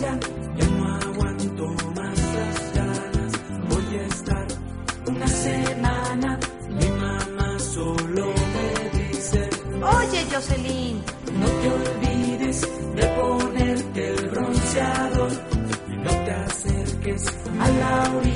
ya no aguanto más las ganas. Voy a estar una semana. Mi mamá solo me dice: Oye, Jocelyn, no te olvides de ponerte el bronceador y no te acerques a la orilla.